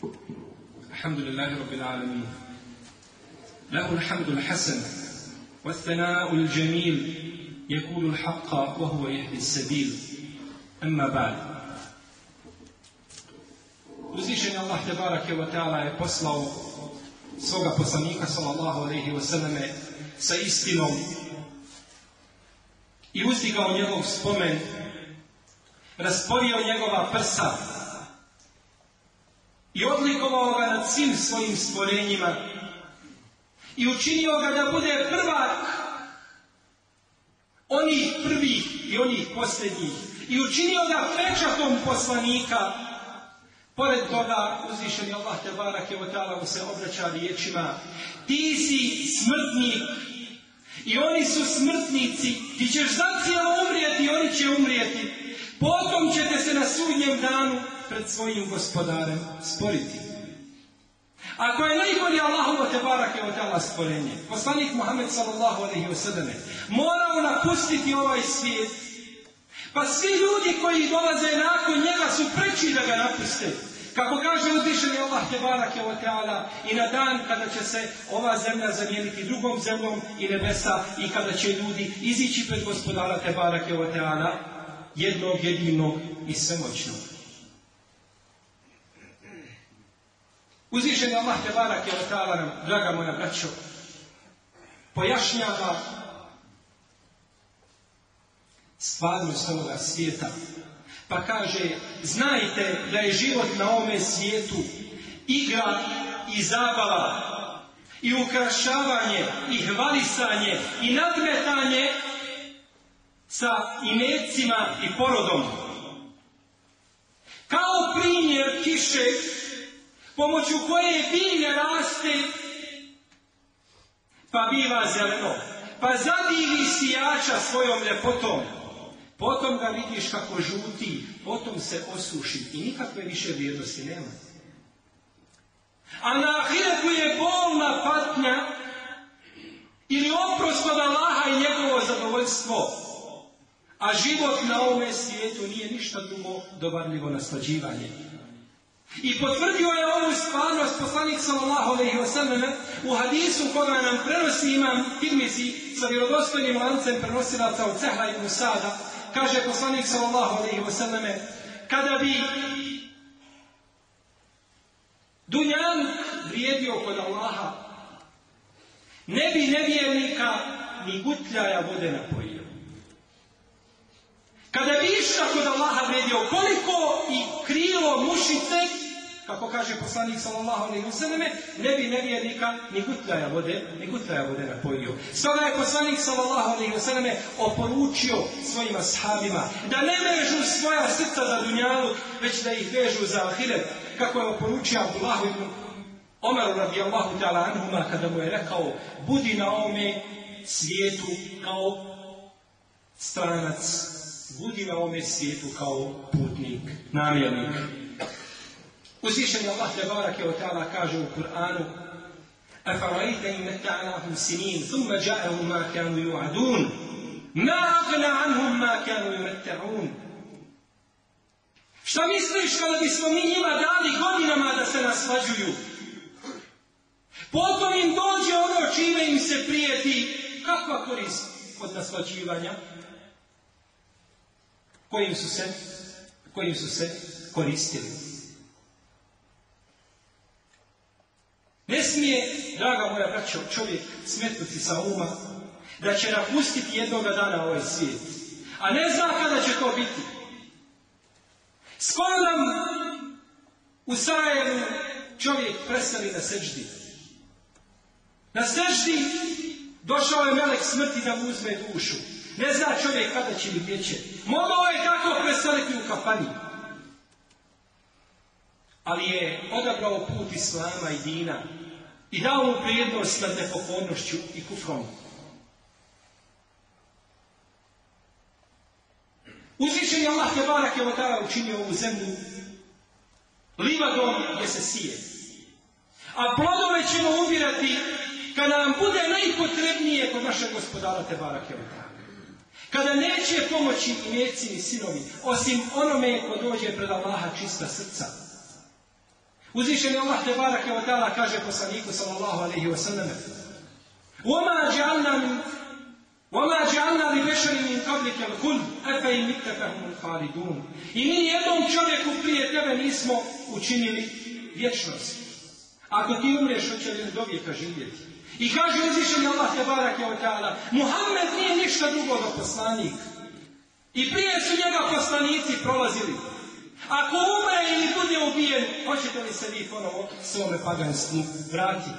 الحمد لله رب العالمين له الحمد الحسن والثناء الجميل يقول الحق وهو يهدي السبيل أما بعد. Uzvišeni Allah tebarake wa ta'ala je poslao svoga poslanika sallallahu alejhi ve selleme sa istinom i uzdigao njegov spomen, rasporio njegova prsa i odlikovao ga nad svim svojim stvorenjima i učinio ga da bude prvak onih prvih i onih posljednjih i učinio ga pečatom poslanika. Pored toga uzvišeni Allah tebarake wa ta'ala mu se obraća riječima: ti si smrtnik i oni su smrtnici, ti ćeš zacijelo umrijeti i oni će umrijeti, potom ćete se na sudnjem danu pred svojim gospodarem sporiti. Ako je najbolje Allahovo tebarake wa ta'ala stvorenje, poslanik Muhammed sallallahu alejhi ve selleme morao napustiti ovaj svijet, pa svi ljudi koji dolaze nakon njega su preči da ga napuste. Kako kaže uzvišeni Allah tebarake wa ta'ala, i na dan kada će se ova zemlja zamijeniti drugom zemljom i nebesa i kada će ljudi izići pred gospodara tebarake wa ta'ala, jednog jedinog i svemoćnog. Uzvišeni Allah tebarake wa ta'ala nam, draga moja braćo, pojašnjava stvarnost ovoga svijeta. Pa kaže: znajte da je život na ovome svijetu igra i zabava i ukrašavanje i hvalisanje i nadmetanje sa imecima i porodom. Kao primjer kiše pomoću koje bilje raste pa biva zeleno, pa zadivi sijača svojom ljepotom. Potom ga vidiš kako žuti, potom se osuši i nikakve više vrijednosti nema. A na ahiretu je bolna patnja ili oprost od Allaha i njegovo zadovoljstvo. A život na ovome svijetu nije ništa drugo do varljivo naslađivanje. I potvrdio je ovu stvarnost poslanik sallallahu alejhi ve selleme u hadisu koga nam prenosi imam Tirmizi sa vjerodostojnim lancem prenosilaca od Sehla ibn Sada. Kaže poslanik sallallahu alejhi ve selleme: kada bi dunjaluk vrijedio kod Allaha, ne bi nevjernika ni gutljaja vode napojio. Kada bi išta kod Allaha vrijedio, koliko i krilo mušice, kako kaže poslanik sallallahu alejhi ve selleme, ne bi nevjernika ni gutljaja vode napojio. Stoga je poslanik sallallahu alejhi ve selleme oporučio svojim ashabima da ne vežu svoja srca za dunjaluk, već da ih vežu za ahiret, kako je oporučio Abdullahu ibn Omeru radijallahu ta'ala anhuma kada mu je rekao: budi na ovome svijetu kao stranac, budi na ovome svijetu kao putnik, namjernik. Uzvišeni Allah tebarake wa ta'ala kaže u Kur'anu: afara'ayta in mata'nahum sinin thumma ja'ahum ma kanu yu'adun ma aghna anhum ma kanu yumatta'un. Šta misliš kada bismo mi njima dali godinama da se naslađuju, potom im dođe ono čime im se prijeti, kakva korist od naslađivanja? Kojim su se koristili? Ne smije, draga moja braćo, čovjek smetnuti sa uma da će napustiti jednoga dana ovaj svijet, a ne zna kada će to biti. Skoro nam u Sarajevu čovjek preseli na seždi. Na seždi došao je melek smrti da mu uzme dušu. Ne zna čovjek kada će mi gdje. Mogao je tako preseliti u kafani. Ali je odabrao put islama i dina i dao mu prijednost nad nepokornošću i kufrom. Uzvišeni Allah tebarake wa ta'ala učinio ovu zemlju livadom gdje se sije. A plodove ćemo ubirati kada nam bude najpotrebnije kod našeg gospodara tebarake wa ta'ala. Kada neće pomoći i meci ni sinovi, osim onome ko dođe pred Allaha čista srca. Uzvišeni Allah te barake wa ta'ala kaže poslaniku sallallahu alaihi wa sallam: وَمَا جَعَلْنَا لِبَشَرٍ مِنْ قَبْلِكَ الْخُلْدَ أَفَإِنْ مِتَّ فَهُمُ الْخَالِدُونَ. I mi jednom čovjeku prije tebe nismo učinili vječnost. Ako ti umreš, hoće li do vijeka živjeti? I kaže uzvišeni Allah te barake wa ta'ala: Muhammed nije ništa drugo do poslanik. I prije su njega poslanici prolazili. Ako umre ili bude ubijen, hoćete li se vi ponovo svome paganstvu vratiti?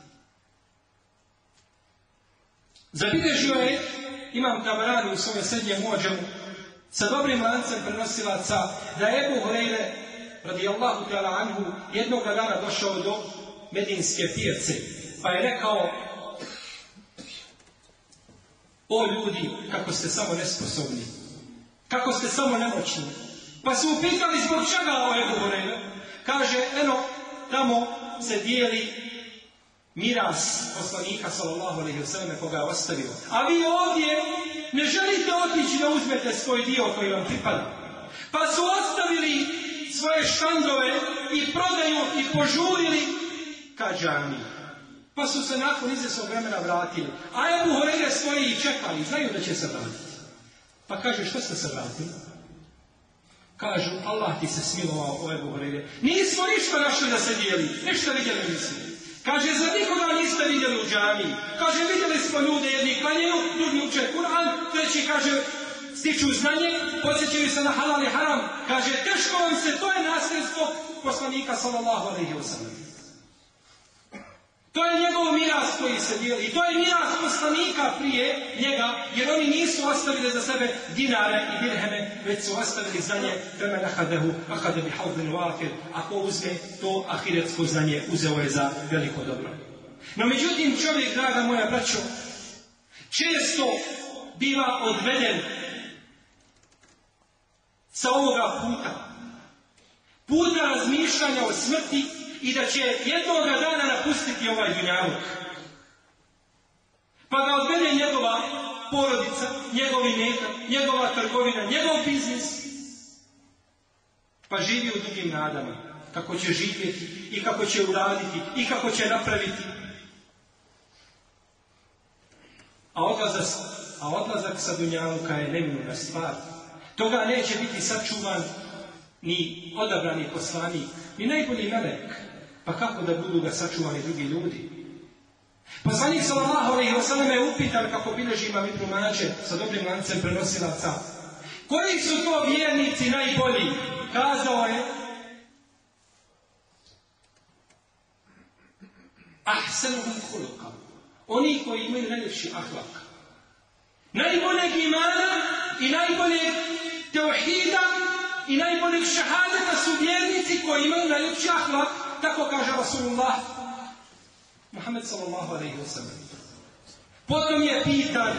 Zabilježio je Imam Tabarani u svome srednjem muadžamu sa dobrim lancem prenosilaca da je Ebu Hurajre radijallahu ta'ala anhu jednog dana došao do Medinske pijace, pa je rekao: o ljudi, kako ste samo nesposobni, kako ste samo nemoćni. Pa su upitali zbog čega o Ebu Hurajre. Kaže: eno, tamo se dijeli miras poslanika sallallahu alejhi ve selleme koga je ostavio. A vi ovdje ne želite otići da uzmete svoj dio koji vam pripada. Pa su ostavili svoje štandove i prodaju i požurili ka džamiji. Pa su se nakon izvjesnog vremena vratili. A Ebu Hurajre stoji i čekali, znaju da će se vratiti. Pa kaže: što ste se vratili? Kažu: Allah ti se smilovao, o Ebu Hurajre. Nismo ništa našli da se dijeli, ništa vidjeli nismo. Kaže: za nikoga niste vidjeli u džamiji. Kaže: vidjeli smo ljude, jedni klanjaju, drugi uče Kur'an, treći, kaže, stiču znanje, podsjećaju se na halal i haram. Kaže: teško vam se, to je nasljedstvo poslanika sallallahu alejhi ve sellem. To je njegov miras koji se dijeli. I to je miras poslanika prije njega, jer oni nisu ostavili za sebe dinare i dirheme, već su ostavili znanje femen ahade bi haudin wafir. Ako uzme to ahiretsko znanje, uzeo je za veliko dobro. No međutim, čovjek, draga moja braćo, često biva odveden sa ovoga puta razmišljanja o smrti i da će jednoga dana napustiti ovaj dunjaluk. Pa ga odvede njegova porodica, njegov imetak, njegova trgovina, njegov biznis. Pa živi u drugim nadama, kako će živjeti i kako će uraditi i kako će napraviti. A odlazak sa dunjaluka je neminovna stvar. Toga neće biti sačuvan ni odabrani poslanik, ni najbolji melek. Pa kako da budu ga sačuvani drugi ljudi? Poslanik sallallahu alejhi ve sellem je upitan, kako bilježi Imam Ibn Mađe sa dobrim lancem prenosilaca, koji su to vjernici najbolji? Kazao je: ahsanuhum khuluqan, oni koji imaju najljepši ahlak. Najboljeg imana i najboljeg tauhida i najboljeg šahadeta su vjernici koji imaju najljepši ahlak. Tako kaže Rasulullah Muhammed sallallahu alejhi ve sellem. Potom je pitan: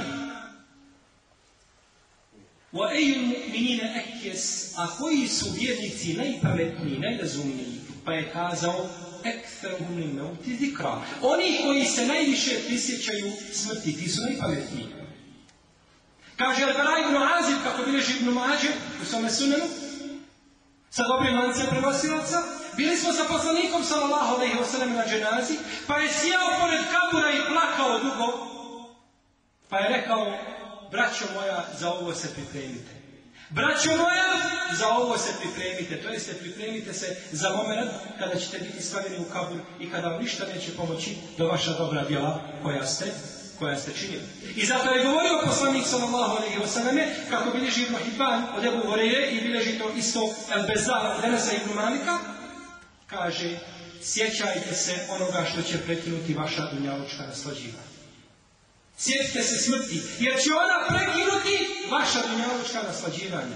wa ayyul mu'minina akyas, a koji su vjernici najpametniji, najrazumniji? Pa je kazao: aktharuhum lil mauti zikra, oni koji se najviše prisjećaju smrti, ti su najpametniji. Kaže Al-Bara ibn Azib, kako bilježi Ibn Mađe u svome sunenu, sa dobrim lancem prenosilaca, bili smo sa poslanikom sallallahu alejhi ve sellem na dženazi, pa je sjeo pored kabura i plakao dugo, pa je rekao: braćo moja, za ovo se pripremite. Braćo moja, za ovo se pripremite. To jeste, pripremite se za moment kada ćete biti stavljeni u kabur i kada vam ništa neće pomoći do vaša dobra djela koja ste činili. I zato je govorio poslanik sallallahu alejhi ve selleme, kako bilježi Ibn Hibban od Ebu Hurajre i bilježi to isto El-Bezzar od Enesa ibn Malika, kaže: sjećajte se onoga što će prekinuti vaša dunjalučka naslađivanja. Sjetite se smrti, jer će ona prekinuti vaša dunjalučka naslađivanja.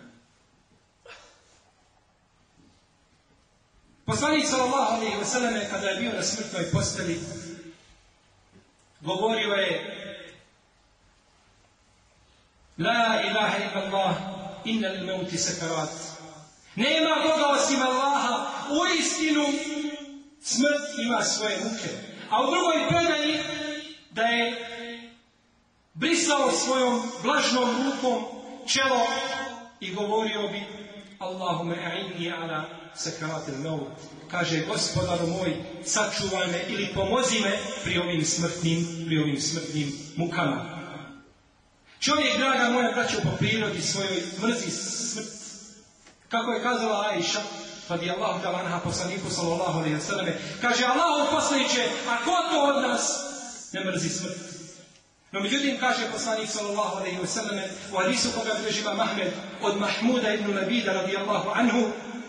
Poslanik sallallahu alejhi ve selleme, kada je bio na smrtnoj posteli, govorio je: la ilaha illallah, inna lil mauti sakarat. Nema Boga osim Allaha, uistinu smrt ima svoje muke. A u drugoj predaji da je brisao svojom vlažnom rukom čelo i govorio bi: Allahume a'inni ala sakratil maut. Kaže, gospodaru moj, sačuvaj me ili pomozi me pri ovim smrtnim mukama. Čovjek, draga moja braćo, po prirodi svojoj mrzi smrt. Kako je kazala Aisha, radijallahu ta'ala anha, poslaniku sallallahu alejhi ve selleme, kaže, Allahov poslaniče, a ko to od nas ne mrzi smrt? No međutim, kaže poslanik sallallahu alejhi ve selleme u hadisu koga bilježi Imam Ahmed od Mahmuda ibn Labida radijallahu anhu,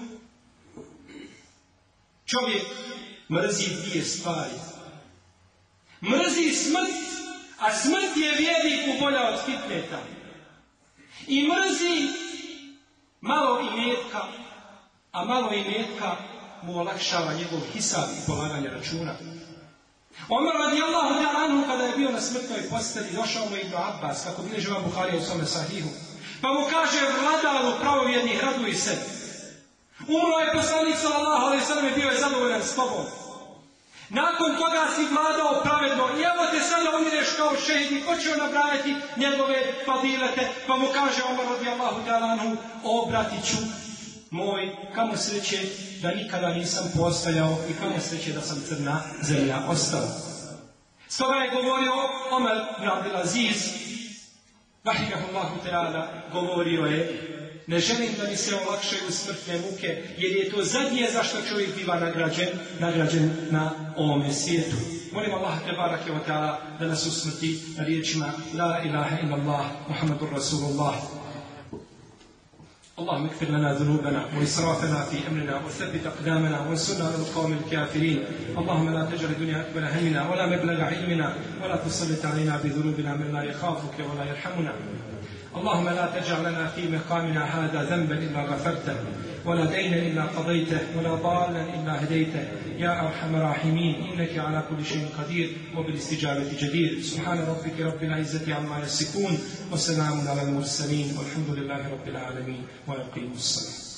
čovjek mrzi dvije stvari. Mrzi smrt, a smrt je vjerniku bolja od fitneta. I mrzi malo imetka, a malo imetka mu olakšava njegov hisab i polaganje računa. Omer radijallahu ta'ala anhu, kada je bio na smrtnoj postelji, došao mu Ibn Abbas, kako bilježi Imam Buharija u svome sahihu, pa mu kaže, vladaru pravovjernih, raduj se. Umro je poslanik sallallahu alejhi ve sellem, bio je zadovoljan s tobom. Nakon toga si vladao pravedno i evo te sada umireš kao šehid i počeo nabrajati njegove fadilete, pa mu kaže Omer radijallahu ta'ala anhu, o bratiću moj, kamo sreće da nikada nisam postojao i kamo sreće da sam crna zemlja ostala. Stoga je govorio Omer ibn Abdelaziz, rahimahullahu ta'ala, govorio je, ne želim da mi se olakšaju smrtne muke, jer je to zadnje za što čovjek biva nagrađen na ovome svijetu. Molim Allah tebarake wa ta'ala da nas usmrti na riječima La ilaha illallah, Muhammadur Rasulullah. اللهم اغفر لنا ذنوبنا وإسرافنا في أمرنا وثبت أقدامنا وانصرنا على القوم الكافرين. اللهم لا تجعل الدنيا أكبر همنا ولا مبلغ علمنا ولا تسلط علينا بذنوبنا من لا يخافك ولا يرحمنا. اللهم لا تجعل لنا في مقامنا هذا ذنبا إلا غفرته ولا دينا إلا قضيته ولا ضالا إلا هديته يا أرحم الراحمين إنك على كل شيء قدير وبالاستجابة جدير. سبحان ربك رب العزة عما يصفون وسلام على المرسلين والحمد لله رب العالمين ويقيم الصلاة.